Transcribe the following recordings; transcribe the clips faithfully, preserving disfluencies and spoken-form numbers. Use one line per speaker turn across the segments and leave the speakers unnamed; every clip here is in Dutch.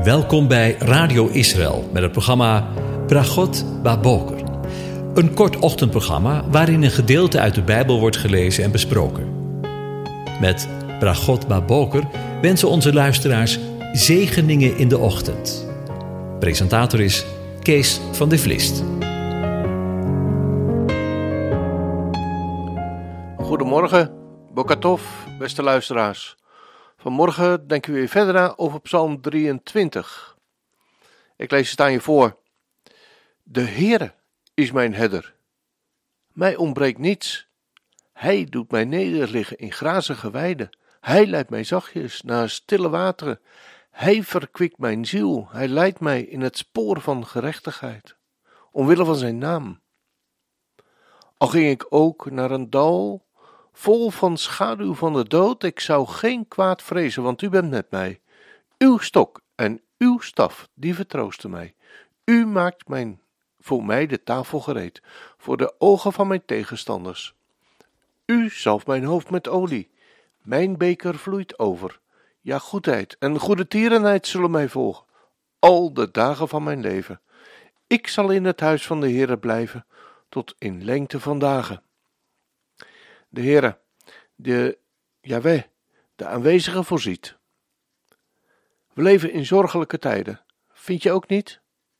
Welkom bij Radio Israël met het programma Bragot Baboker. Een kort ochtendprogramma waarin een gedeelte uit de Bijbel wordt gelezen en besproken. Met Bragot Baboker wensen onze luisteraars zegeningen in de ochtend. Presentator is Kees van de Vlist.
Goedemorgen, Boker Tov, beste luisteraars. Vanmorgen denken we weer verder na over Psalm drieëntwintig. Ik lees het aan je voor. De Heere is mijn herder. Mij ontbreekt niets. Hij doet mij nederliggen in grazige weiden. Hij leidt mij zachtjes naar stille wateren. Hij verkwikt mijn ziel. Hij leidt mij in het spoor van gerechtigheid, omwille van zijn naam. Al ging ik ook naar een dal vol van schaduw van de dood, ik zou geen kwaad vrezen, want u bent met mij. Uw stok en uw staf, die vertroosten mij. U maakt mijn, voor mij de tafel gereed, voor de ogen van mijn tegenstanders. U zalft mijn hoofd met olie, mijn beker vloeit over. Ja, goedheid en goede tierenheid zullen mij volgen, al de dagen van mijn leven. Ik zal in het huis van de Heere blijven, tot in lengte van dagen. De Heere, de Jahweh, de aanwezige voorziet. We leven in zorgelijke tijden, vind je ook niet?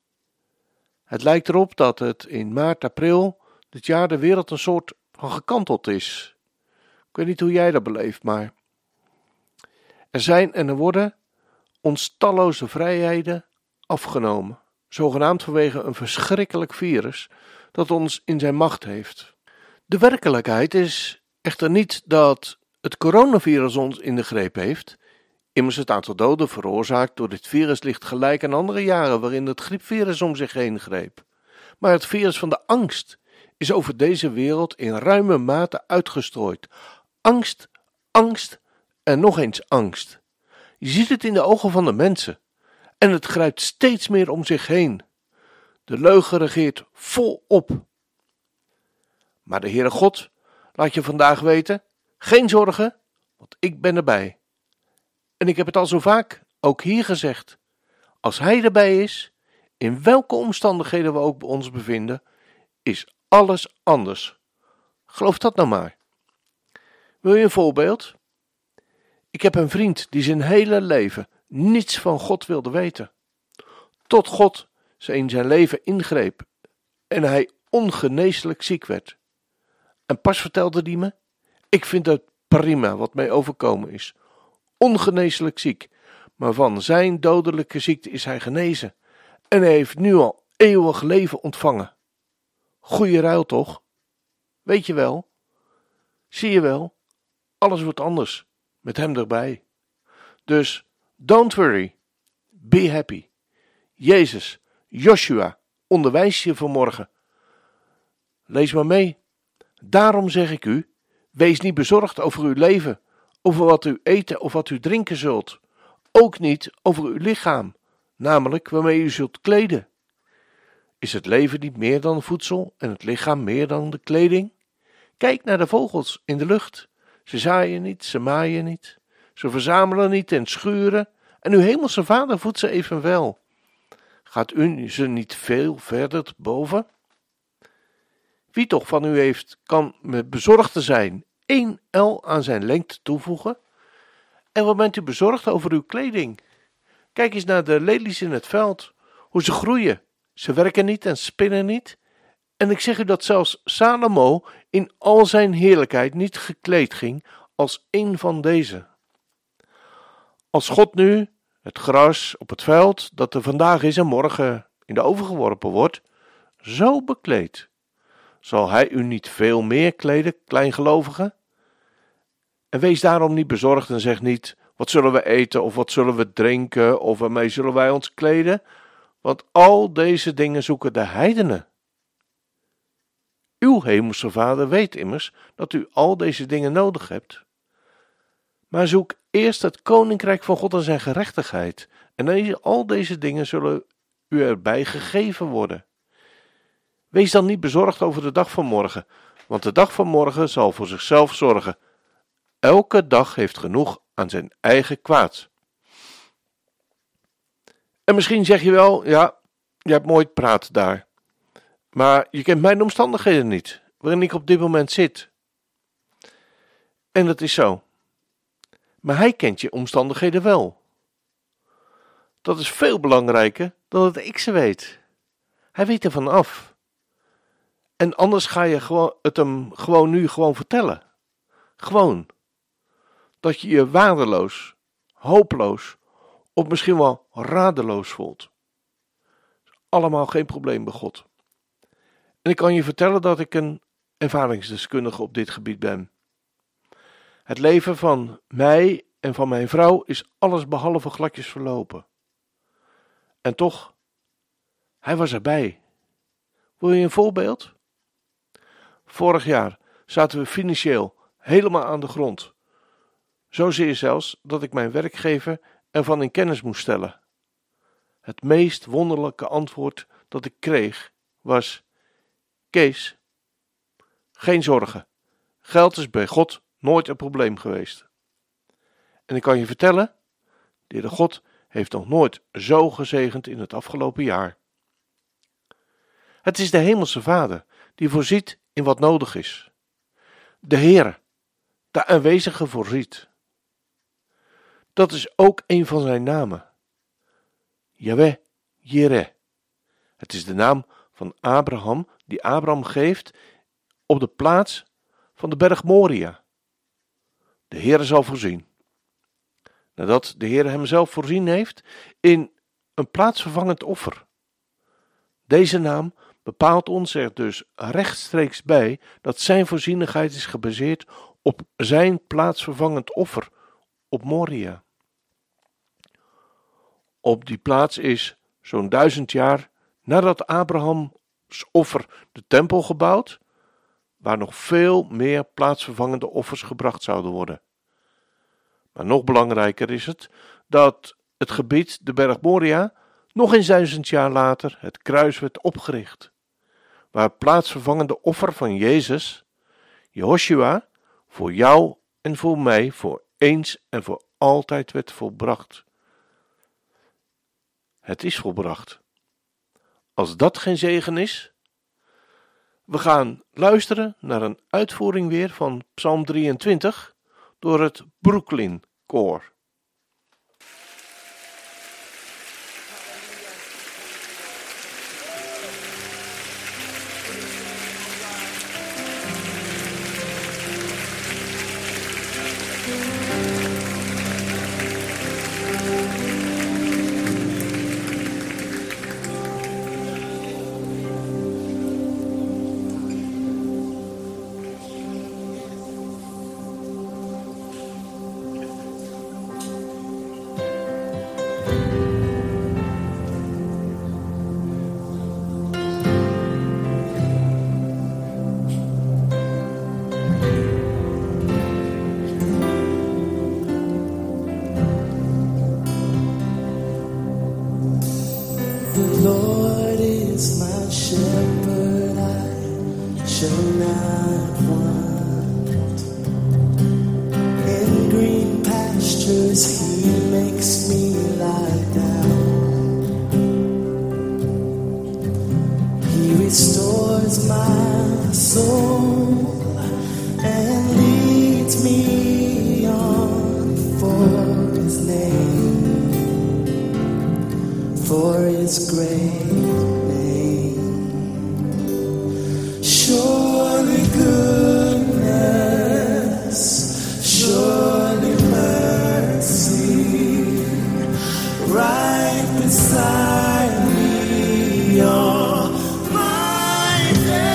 Het lijkt erop dat het in maart, april dit jaar de wereld een soort van gekanteld is. Ik weet niet hoe jij dat beleeft, maar er zijn en er worden ons talloze vrijheden afgenomen, zogenaamd vanwege een verschrikkelijk virus dat ons in zijn macht heeft. De werkelijkheid is echter niet dat het coronavirus ons in de greep heeft. Immers het aantal doden veroorzaakt door dit virus ligt gelijk aan andere jaren waarin het griepvirus om zich heen greep. Maar het virus van de angst is over deze wereld in ruime mate uitgestrooid. Angst, angst en nog eens angst. Je ziet het in de ogen van de mensen en het grijpt steeds meer om zich heen. De leugen regeert volop. Maar de Heere God laat je vandaag weten, geen zorgen, want ik ben erbij. En ik heb het al zo vaak, ook hier gezegd, als Hij erbij is, in welke omstandigheden we ook ons bevinden, is alles anders. Geloof dat nou maar. Wil je een voorbeeld? Ik heb een vriend die zijn hele leven niets van God wilde weten. Tot God ze in zijn leven ingreep en hij ongeneeslijk ziek werd. En pas vertelde hij me, ik vind het prima wat mij overkomen is. Ongeneeslijk ziek, maar van zijn dodelijke ziekte is hij genezen. En hij heeft nu al eeuwig leven ontvangen. Goeie ruil toch? Weet je wel? Zie je wel? Alles wordt anders, met hem erbij. Dus, don't worry, be happy. Jezus, Joshua, onderwijs je vanmorgen. Lees maar mee. Daarom zeg ik u, wees niet bezorgd over uw leven, over wat u eten of wat u drinken zult. Ook niet over uw lichaam, namelijk waarmee u zult kleden. Is het leven niet meer dan voedsel en het lichaam meer dan de kleding? Kijk naar de vogels in de lucht. Ze zaaien niet, ze maaien niet, ze verzamelen niet en schuren, en uw hemelse Vader voedt ze evenwel. Gaat u ze niet veel verder te boven? Wie toch van u heeft, kan met bezorgd te zijn één el aan zijn lengte toevoegen? En wat bent u bezorgd over uw kleding? Kijk eens naar de lelies in het veld, hoe ze groeien. Ze werken niet en spinnen niet. En ik zeg u dat zelfs Salomo in al zijn heerlijkheid niet gekleed ging als één van deze. Als God nu het gras op het veld, dat er vandaag is en morgen in de oven geworpen wordt, zo bekleedt, zal hij u niet veel meer kleden, kleingelovigen? En wees daarom niet bezorgd en zeg niet, wat zullen we eten of wat zullen we drinken of waarmee zullen wij ons kleden? Want al deze dingen zoeken de heidenen. Uw hemelse Vader weet immers dat u al deze dingen nodig hebt. Maar zoek eerst het koninkrijk van God en zijn gerechtigheid, en al deze dingen zullen u erbij gegeven worden. Wees dan niet bezorgd over de dag van morgen, want de dag van morgen zal voor zichzelf zorgen. Elke dag heeft genoeg aan zijn eigen kwaad. En misschien zeg je wel, ja, je hebt mooi praten daar. Maar je kent mijn omstandigheden niet, waarin ik op dit moment zit. En dat is zo. Maar hij kent je omstandigheden wel. Dat is veel belangrijker dan dat ik ze weet. Hij weet ervan af. En anders ga je gewoon, het hem gewoon nu gewoon vertellen. Gewoon. Dat je je waardeloos, hopeloos of misschien wel radeloos voelt. Allemaal geen probleem bij God. En ik kan je vertellen dat ik een ervaringsdeskundige op dit gebied ben. Het leven van mij en van mijn vrouw is alles behalve gladjes verlopen. En toch, hij was erbij. Wil je een voorbeeld? Vorig jaar zaten we financieel helemaal aan de grond. Zozeer zelfs dat ik mijn werkgever ervan in kennis moest stellen. Het meest wonderlijke antwoord dat ik kreeg was: Kees, geen zorgen. Geld is bij God nooit een probleem geweest. En ik kan je vertellen, de Heere God heeft nog nooit zo gezegend in het afgelopen jaar. Het is de Hemelse Vader die voorziet in wat nodig is. De Heere, de aanwezige voorziet. Dat is ook een van zijn namen. Yahweh, Jireh. Het is de naam van Abraham die Abraham geeft op de plaats van de berg Moria. De Heere zal voorzien. Nadat de Heere hem zelf voorzien heeft in een plaatsvervangend offer. Deze naam bepaalt ons er dus rechtstreeks bij dat zijn voorzienigheid is gebaseerd op zijn plaatsvervangend offer op Moria. Op die plaats is zo'n duizend jaar nadat Abrahams offer de tempel gebouwd, waar nog veel meer plaatsvervangende offers gebracht zouden worden. Maar nog belangrijker is het dat het gebied, de berg Moria, nog eens duizend jaar later het kruis werd opgericht, waar het plaatsvervangende offer van Jezus, Jehoshua, voor jou en voor mij voor eens en voor altijd werd volbracht. Het is volbracht. Als dat geen zegen is, we gaan luisteren naar een uitvoering weer van Psalm drieëntwintig door het Brooklyn Koor.
Lord is my shepherd, I shall not want. In green pastures he makes me lie down. He restores my soul and leads me on for his name. For his great name. Surely goodness, surely mercy, right beside me all my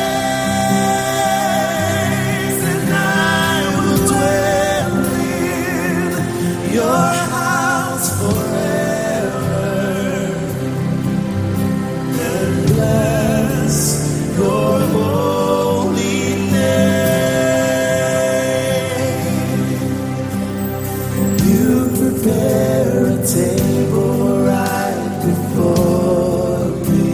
days, and I will dwell in your house forever. Your holy name. You prepare a table right before me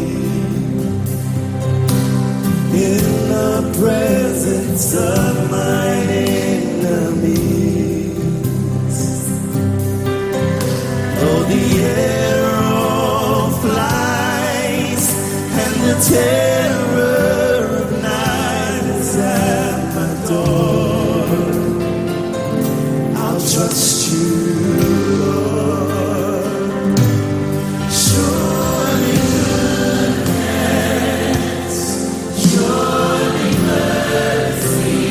in the presence of my enemies. Though the arrow the terror of night is at my door, I'll trust you, Lord. Surely goodness, surely mercy,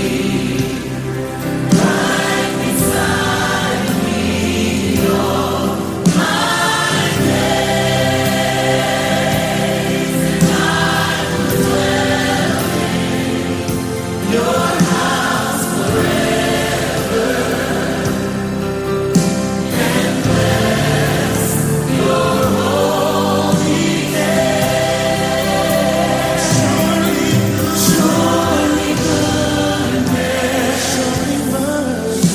right beside me all my days, and I will dwell in your house forever, and bless your holy name. Surely, surely goodness, surely mercy,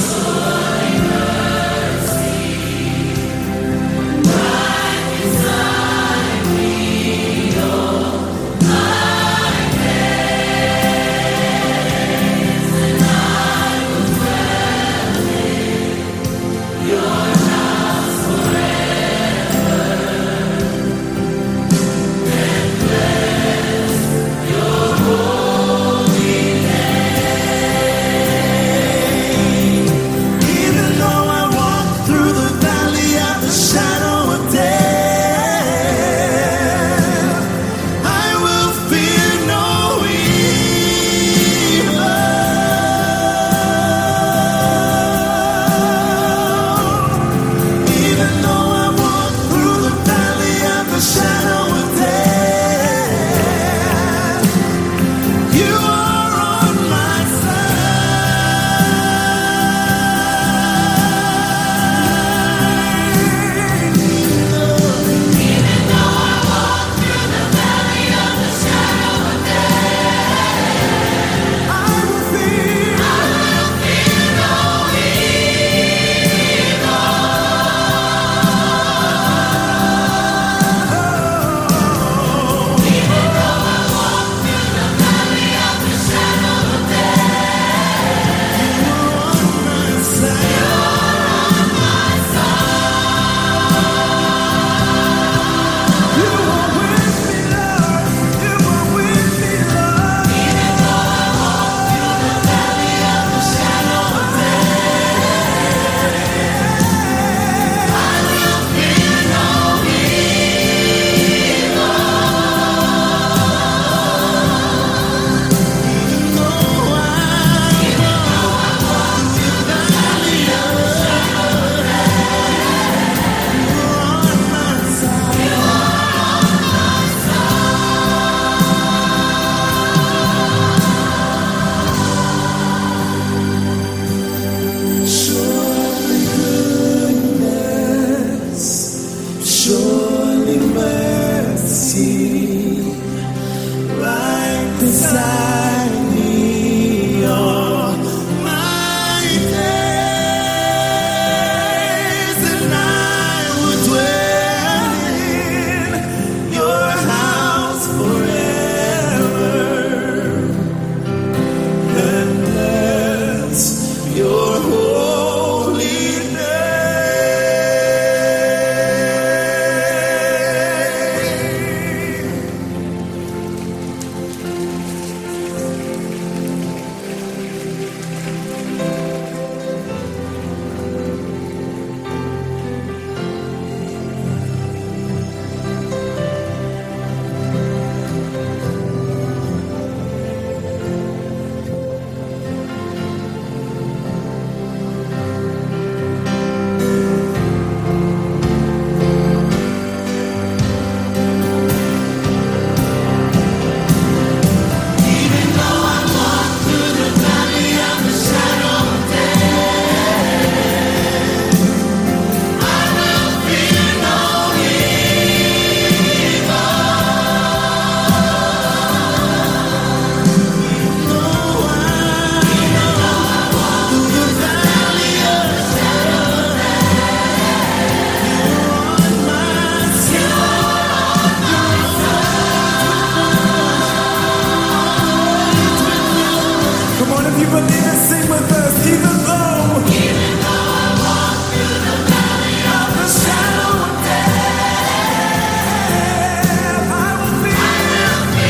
right beside me all my days, and I will dwell in your house forever, and bless your holy name. Even though I walk through the valley of the shadow of death, I will fear no evil. Even though I walk through the valley of the shadow of death, you are on my side. Even though I walk through the valley of the shadow of death, I will fear, I will fear no evil. Even though I walk through the valley of the shadow of death, you are on my side. You are on my side. You are with me, Lord. You are with me, Lord. Even though I walk through the valley of the shadow of death, I will fear no evil. Even though I walk through the valley of the shadow of death, you are on my side. You are on my side. Surely goodness, surely mercy, right beside me all my days, and I will dwell in your house forever, and bless your holy I will fear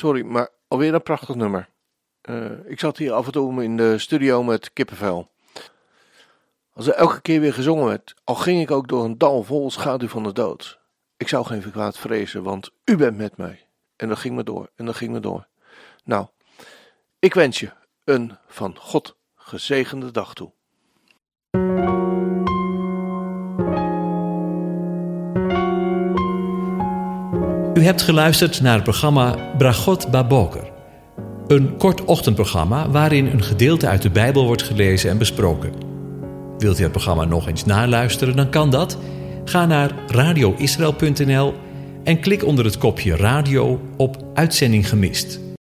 sorry, maar alweer een prachtig nummer. Uh, ik zat hier af en toe in de studio met kippenvel. Als er elke keer weer gezongen werd, al ging ik ook door een dal vol schaduw van de dood. Ik zou geen kwaad vrezen, want u bent met mij. En dat ging maar door, en dat ging maar door. Nou, ik wens je een van God gezegende dag toe.
U hebt geluisterd naar het programma Bragot Baboker. Een kort ochtendprogramma waarin een gedeelte uit de Bijbel wordt gelezen en besproken. Wilt u het programma nog eens naluisteren, dan kan dat. Ga naar radio israël punt n l en klik onder het kopje radio op Uitzending gemist.